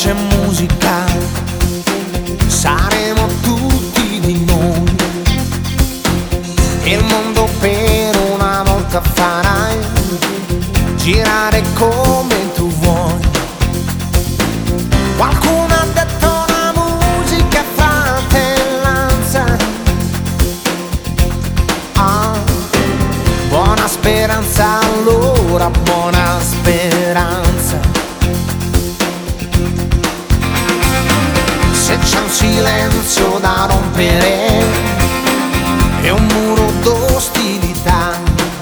c'è musica saremo tutti di noi, e il mondo per una volta farai girare come tu vuoi. Qualcuno ha detto la musica è fratellanza, buona speranza, allora buona speranza. Se c'è un silenzio da rompere e un muro d'ostilità,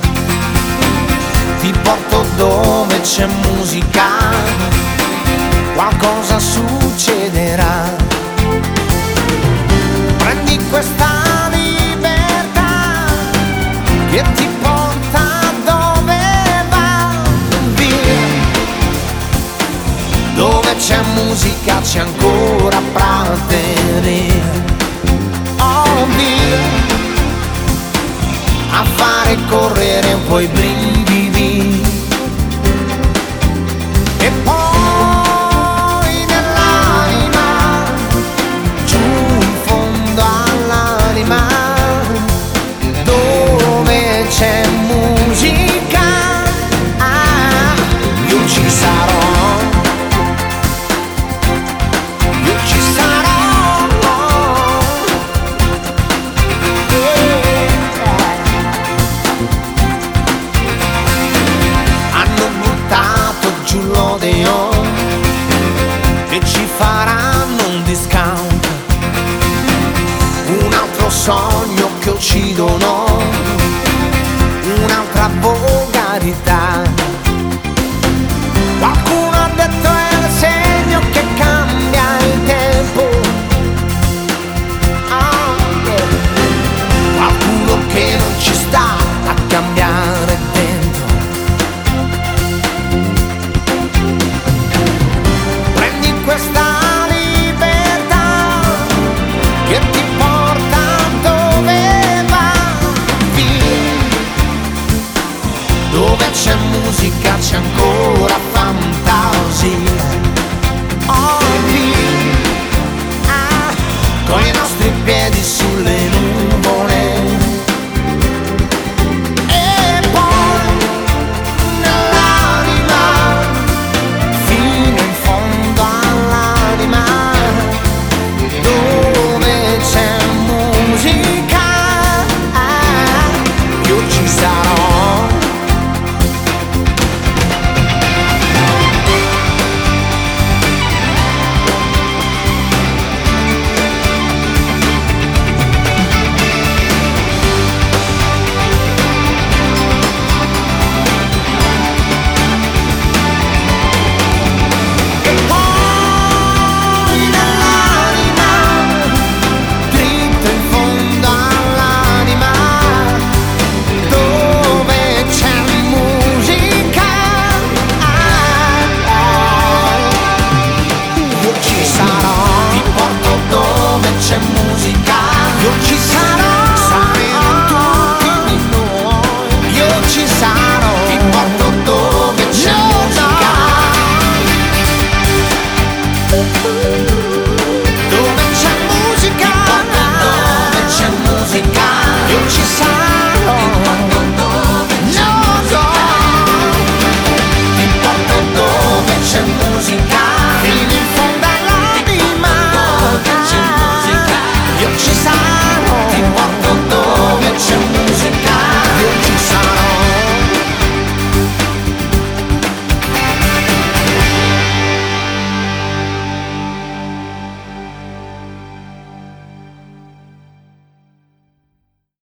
ti porto dove c'è musica, qualcosa succederà. Prendi questa libertà che ti porta dove va, via. Dove c'è musica c'è ancora prateria. Oh, via, a fare correre un po' i brividi. E poi nell'anima, giù in fondo all'anima, dove c'è musica, io ci sarò. Io ci sarò. Hanno buttato giù l'Odeon e ci faranno un discount, un altro sogno che uccidono, un'altra voce